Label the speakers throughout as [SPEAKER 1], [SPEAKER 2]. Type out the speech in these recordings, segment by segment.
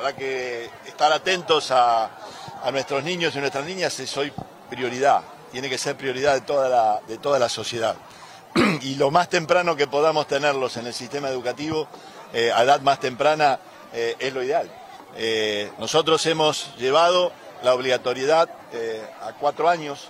[SPEAKER 1] verdad que estar atentos a nuestros niños y nuestras niñas es hoy prioridad, tiene que ser prioridad de toda la sociedad. Y lo más temprano que podamos tenerlos en el sistema educativo, a edad más temprana, es lo ideal. Nosotros hemos llevado la obligatoriedad a 4 años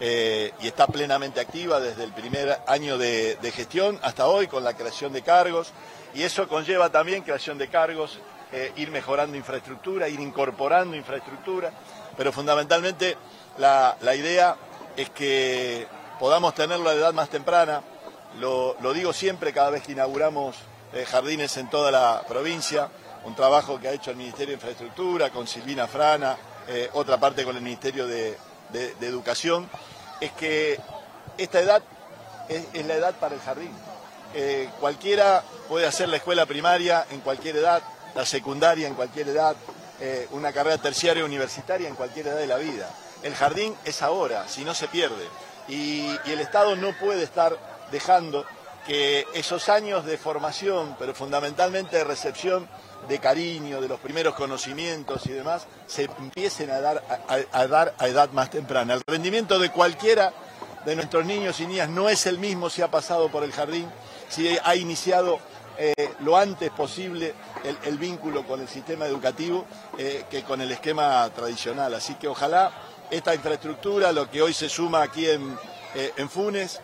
[SPEAKER 1] y está plenamente activa desde el primer año de gestión hasta hoy con la creación de cargos, y eso conlleva también creación de cargos, ir mejorando infraestructura, ir incorporando infraestructura, pero fundamentalmente la idea es que podamos tenerlo a edad más temprana. Lo digo siempre cada vez que inauguramos jardines en toda la provincia, un trabajo que ha hecho el Ministerio de Infraestructura con Silvina Frana, otra parte con el Ministerio de Educación, es que esta edad es la edad para el jardín. Cualquiera puede hacer la escuela primaria en cualquier edad, la secundaria en cualquier edad, una carrera terciaria universitaria en cualquier edad de la vida. El jardín es ahora, si no se pierde. Y el Estado no puede estar dejando que esos años de formación, pero fundamentalmente de recepción de cariño, de los primeros conocimientos y demás, se empiecen a dar a edad más temprana. El rendimiento de cualquiera de nuestros niños y niñas no es el mismo si ha pasado por el jardín, si ha iniciado lo antes posible el vínculo con el sistema educativo que con el esquema tradicional. Así que ojalá esta infraestructura, lo que hoy se suma aquí en Funes,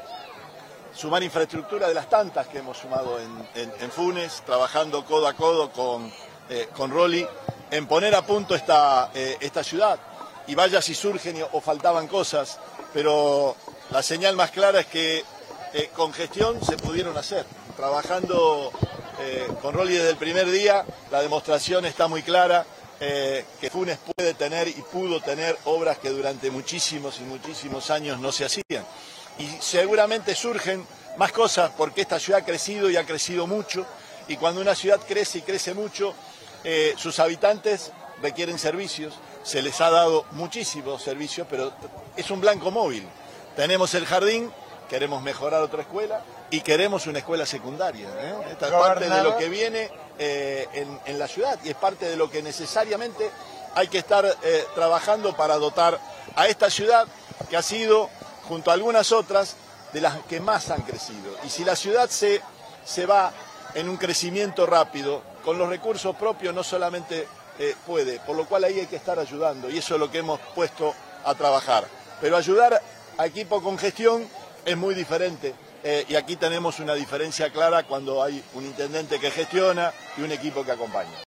[SPEAKER 1] sumar infraestructura de las tantas que hemos sumado en Funes, trabajando codo a codo con Rolly, en poner a punto esta ciudad. Y vaya si surgen o faltaban cosas, pero la señal más clara es que con gestión se pudieron hacer. Trabajando con Rolly desde el primer día, la demostración está muy clara, que Funes puede tener y pudo tener obras que durante muchísimos y muchísimos años no se hacían. Y seguramente surgen más cosas porque esta ciudad ha crecido y ha crecido mucho, y cuando una ciudad crece y crece mucho, sus habitantes requieren servicios, se les ha dado muchísimos servicios, pero es un blanco móvil. Tenemos el jardín, queremos mejorar otra escuela y queremos una escuela secundaria. Esta es parte de lo que viene en la ciudad y es parte de lo que necesariamente hay que estar trabajando para dotar a esta ciudad que ha sido, junto a algunas otras, de las que más han crecido. Y si la ciudad se va en un crecimiento rápido, con los recursos propios no solamente puede, por lo cual ahí hay que estar ayudando, y eso es lo que hemos puesto a trabajar. Pero ayudar a equipo con gestión es muy diferente, y aquí tenemos una diferencia clara cuando hay un intendente que gestiona y un equipo que acompaña.